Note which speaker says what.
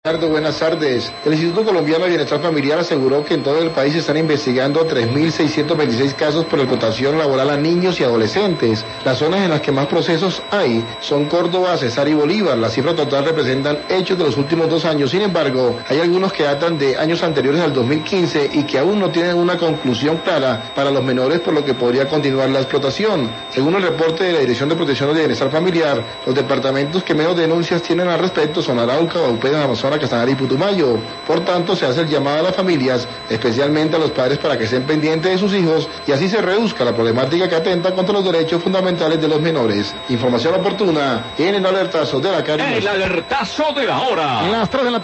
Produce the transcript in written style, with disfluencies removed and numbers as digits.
Speaker 1: Buenas tardes. El Instituto Colombiano de Bienestar Familiar aseguró que en todo el país se están investigando 3.626 casos por explotación laboral a niños y adolescentes. Las zonas en las que más procesos hay son Córdoba, Cesar y Bolívar. La cifra total representan hechos de los últimos 2 años. Sin embargo, hay algunos que datan de años anteriores al 2015 y que aún no tienen una conclusión clara para los menores, por lo que podría continuar la explotación. Según el reporte de la Dirección de Protección de Bienestar Familiar, los departamentos que menos denuncias tienen al respecto son Arauca, Baupés, Amazonas, Casanare y Putumayo. Por tanto, se hace el llamado a las familias, especialmente a los padres, para que estén pendientes de sus hijos y así se reduzca la problemática que atenta contra los derechos fundamentales de los menores. Información oportuna en el alertazo de la Cari.
Speaker 2: El alertazo de la hora.
Speaker 1: Las 3 de la tarde.